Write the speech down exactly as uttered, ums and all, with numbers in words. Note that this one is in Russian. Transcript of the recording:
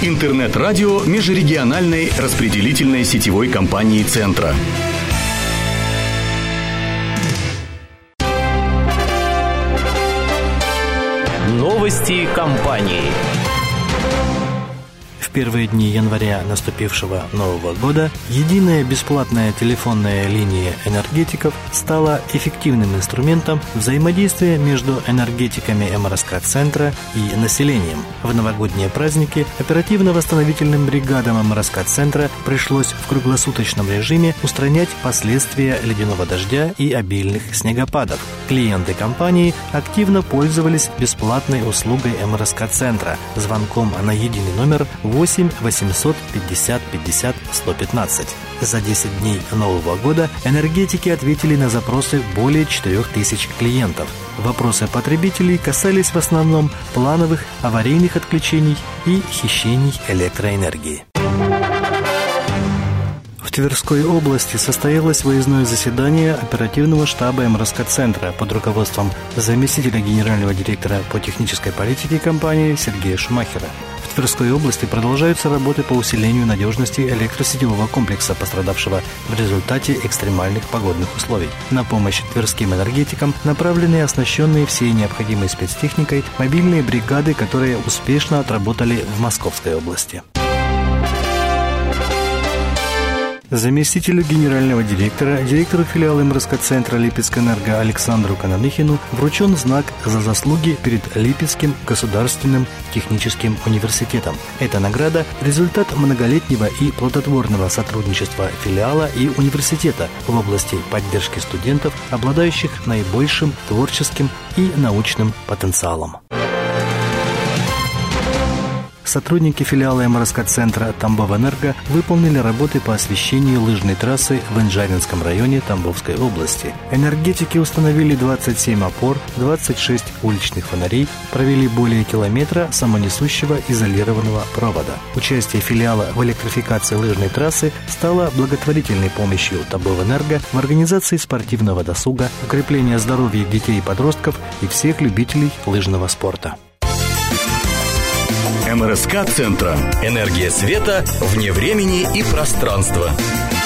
Интернет-радио межрегиональной распределительной сетевой компании «Центра». Новости компании. В первые дни января наступившего Нового года единая бесплатная телефонная линия энергетиков стала эффективным инструментом взаимодействия между энергетиками эм эр эс ка-центра и населением. В новогодние праздники оперативно-восстановительным бригадам эм эр эс ка-центра пришлось в круглосуточном режиме устранять последствия ледяного дождя и обильных снегопадов. Клиенты компании активно пользовались бесплатной услугой эм эр эс ка-центра звонком на единый номер восемь восемьсот пятьдесят пятьдесят сто пятнадцать. За десять дней Нового года энергетики ответили на запросы более четырех тысяч клиентов. Вопросы потребителей касались в основном плановых аварийных отключений и хищений электроэнергии. В Тверской области состоялось выездное заседание оперативного штаба эм эр эс ка-центра под руководством заместителя генерального директора по технической политике компании Сергея Шумахера. В Тверской области продолжаются работы по усилению надежности электросетевого комплекса, пострадавшего в результате экстремальных погодных условий. На помощь тверским энергетикам направлены оснащенные всей необходимой спецтехникой мобильные бригады, которые успешно отработали в Московской области. Заместителю генерального директора, директору филиала эм эр эс ка-центра Липецкэнерго Александру Кананыхину вручен знак за заслуги перед Липецким государственным техническим университетом. Эта награда – результат многолетнего и плодотворного сотрудничества филиала и университета в области поддержки студентов, обладающих наибольшим творческим и научным потенциалом. Сотрудники филиала эм эр эс ка-центра Тамбовэнерго выполнили работы по освещению лыжной трассы в Инжаринском районе Тамбовской области. Энергетики установили двадцать семь опор, двадцать шесть уличных фонарей, провели более километра самонесущего изолированного провода. Участие филиала в электрификации лыжной трассы стало благотворительной помощью Тамбовэнерго в организации спортивного досуга, укрепления здоровья детей и подростков и всех любителей лыжного спорта. эм эр эс ка-центра. Энергия света вне времени и пространства.